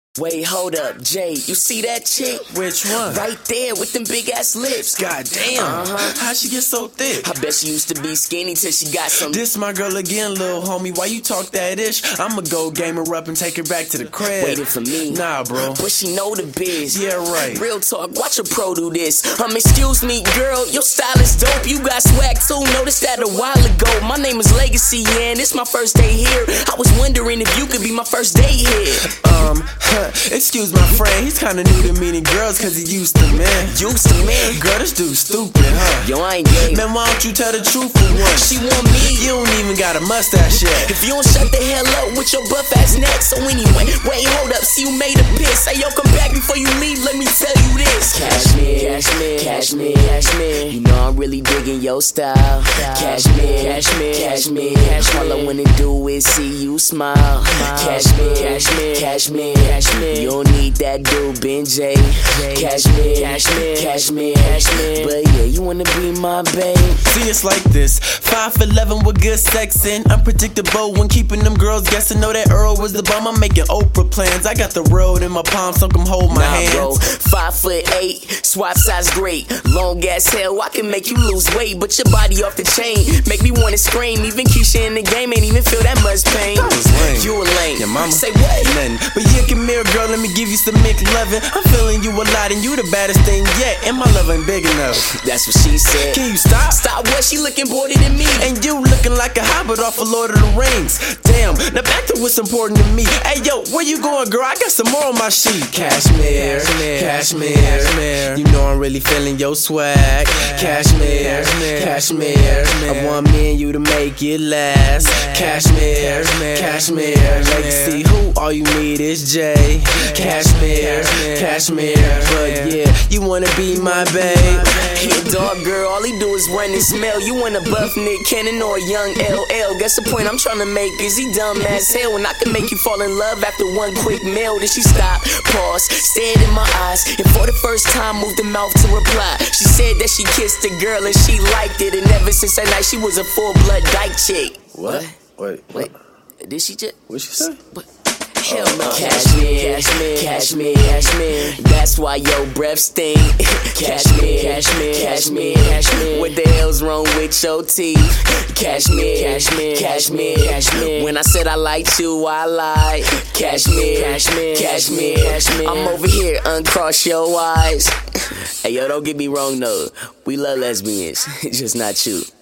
Wait, hold up, Jay, you see that chick? Which one? Right there with them big ass lips. God damn. How'd she get so thick? I bet she used to be skinny till she got some. This my girl again, little homie. Why you talk that ish? I'ma go game her up and take her back to the crib. Waiting for me. Nah, bro. But she know the biz. Yeah, right. Real talk, watch a pro do this. Excuse me, girl, your style is dope. You got swag too, noticed that a while ago. My name is Legacy, and it's my first day here. I was wondering if you could be my first day here. Excuse my friend, he's kinda new to meeting girls cause he used to, man. Used to, man? Girl, this dude's stupid, huh? Yo, I ain't gay. Man, why don't you tell the truth for once? She want me. You don't even got a mustache yet. If you don't shut the hell up with your buff ass neck. So anyway, wait, hold up, see you made a piss. Hey, yo, come back before you leave, let me tell you this. Cashmere, cashmere, cashmere, cashmere. You know I'm really digging your style. Cashmere, cashmere, cashmere, cashmere. All I wanna do is see you smile. Cashmere, cashmere, cashmere, cashmere. You don't need that dude, Ben J. Cashmere, cashmere, cashmere, cashmere. But yeah, you wanna be my babe. See, it's like this. 5'11" with good sex and unpredictable when keeping them girls guessing. Know that Earl was the bum. I'm making Oprah plans. I got the road in my palm, so come hold my hands. Bro, 5'8", swap size great. Long ass hell, I can make you lose weight, but your body off the chain make me wanna scream. Even Keisha in the game ain't even feel that much pain. That was lame. You a lame. Your mama say what? Nothing. But yeah, come here, girl. Let me give you some McLovin'. I'm feeling you a lot, and you the baddest thing yet. And my love ain't big enough. That's what she said. Can you stop? Stop what? She looking bolder than me. And you looking like a hobbit off of Lord of the Rings. Damn, now back to what's important to me. Hey, yo, where you going, girl? I got some more on my sheet. Cashmere, cashmere, cashmere. You know I'm really feeling your swag. Cashmere, cashmere. I want me and you to make it last. Cashmere, cashmere. Legacy, who all you need is Jay. Cashmere, cashmere. But yeah, you wanna be my babe. Yeah, dog girl, all he do is run and smell. You want a buff Nick Cannon or a young LL? Guess the point I'm trying to make is he dumb as hell. And I can make you fall in love after one quick meal. Then she stopped, paused, stared in my eyes, and for the first time moved the mouth to reply. She said that she kissed a girl and she liked it, and ever since that night she was a full-blood dyke chick. What? Wait. Did she just? What she say? Hell no. Cashmere, cashmere, cashmere, cashmere. That's why your breath stink. Cashmere, cashmere, cashmere, cashmere. What the hell's wrong with your teeth? Cashmere, cashmere, cashmere, cashmere. When I said I liked you, I lied. Cashmere, cashmere, cashmere, cashmere. I'm over here, uncross your eyes. Hey, yo, don't get me wrong though. We love lesbians, just not you.